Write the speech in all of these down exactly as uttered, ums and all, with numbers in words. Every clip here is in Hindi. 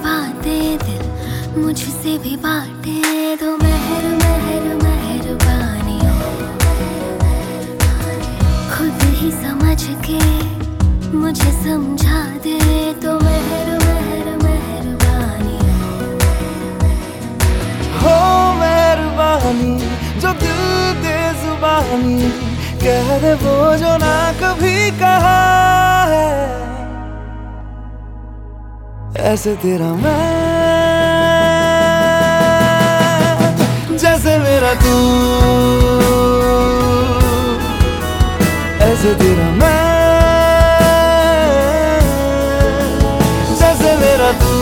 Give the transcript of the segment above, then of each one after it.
बातें दिल मुझसे भी बांटे तो मेहर मेहर मेहरबानी खुद ही समझ के मुझे समझा दे तो मेहर मेहर मेहरबानी हो मेहरबानी जो दिल दे जुबानी कह दे वो जो ना कभी कहा है ऐसे तेरा मैं जैसे मेरा तू ऐसे तेरा मैं जैसे मेरा तू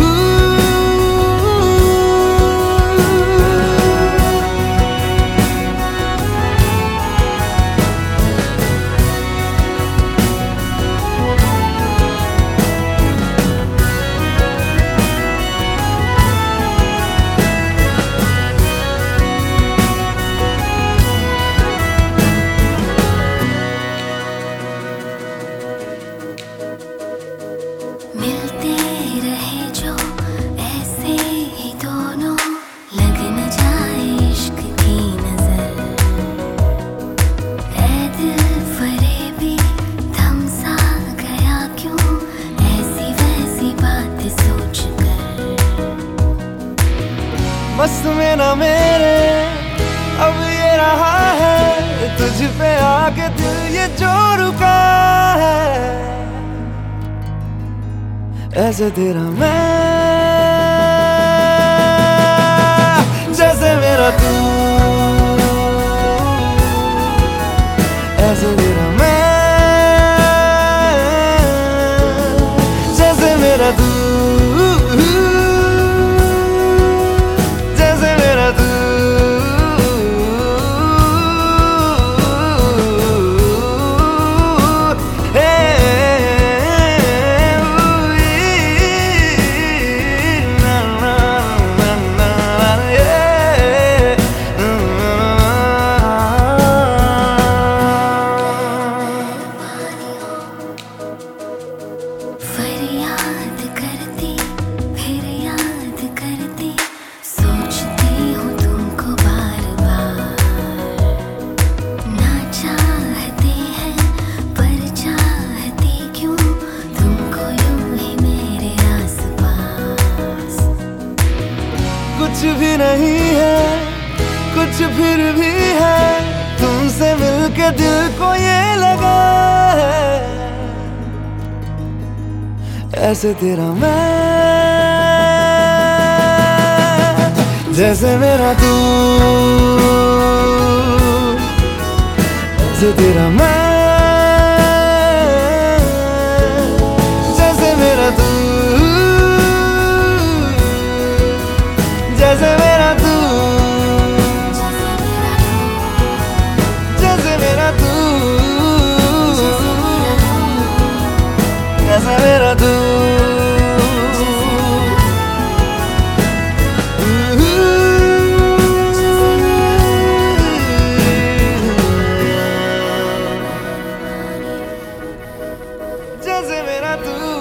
बस में ना मेरे अब ये रहा है तुझ पे आके दिल ये जो रुका है ऐसे तेरा मैं जैसे मेरा तू ऐसे तेरा मैं जैसे मेरा तू कुछ भी नहीं है कुछ फिर भी है तुमसे मिलके दिल को ये लगा है ऐसे तेरा मैं जैसे मेरा तू ऐसे तेरा मैं जैसे मेरा तू जैसे मेरा तू जैसे मेरा तू जैसे मेरा तू जैसे मेरा तू